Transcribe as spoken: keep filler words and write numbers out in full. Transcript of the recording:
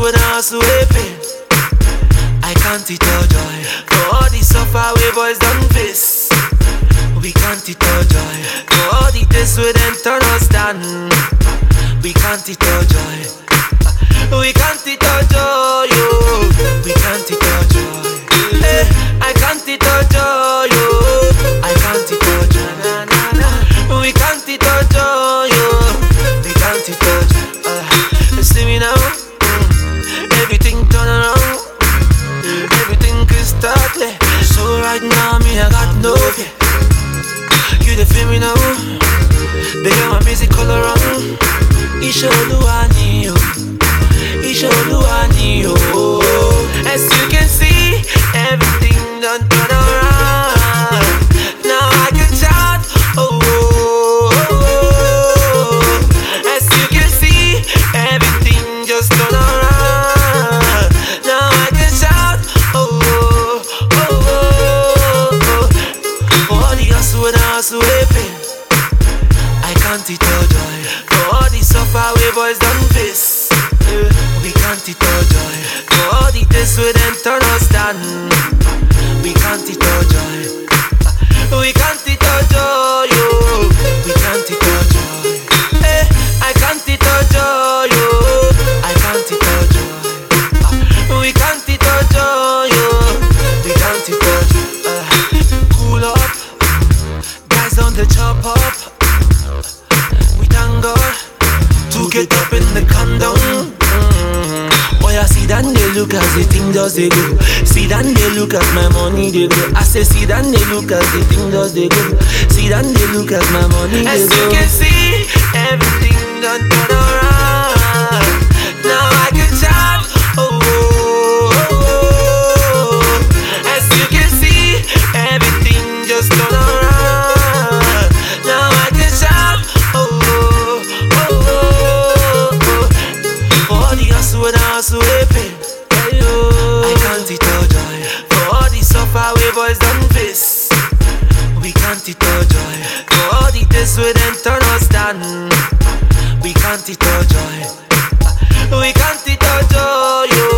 with us weeping. I can't eat all joy. For all the suffer we boys done face. We can't eat all joy. For all the days we them turn us down. We can't eat all joy. We can't eat all joy, yo. We can't eat all joy. Hey, I can't eat all joy, yo. I can't eat all joy. Na, na, na. We can't eat all joy, yo. We can't eat all joy. Uh, see me now. Mm. Everything turn around. Everything crystal clear. So right now, me I got no fear. You the feel me now? They got my music all around. Isholuwani, yo. Isholuwani, yo. As you can see, everything done turn around. Now I can shout, oh, oh, oh, oh. As you can see, everything just turn around. Now I can shout, oh, oh, oh, oh, oh. For all the hustle and hustle weeping, I can't eat all joy. For all the suffer we boys done face, yeah. We can't eat all joy. For all the days we them turn us down. We can't eat all joy. We can't eat all joy, yo. We can't eat all joy. Hey, I can't eat all joy, yo. I can't eat all joy. We can't eat all joy, yo. We can't eat all joy. Uh, cool up, guys on the chop up. We thank God to get up in the condo. Mm-hmm. Boy, I see that they look as the thing does they go. See that they look as my money they go. I say see that they look as the thing does they go. See that they look as my money they go. As you can see, everything done turn around. Now I can shout, oh, oh, oh, oh. As you can see, everything just turn around. Now I can shout, oh, oh, oh, oh, oh. For all the hustle and hustle weeping, I can't eat all joy. For all the suffer we boys done face, we can't eat all joy. For all the days we them turn us down, we can't eat all joy. We can't eat all joy, yo.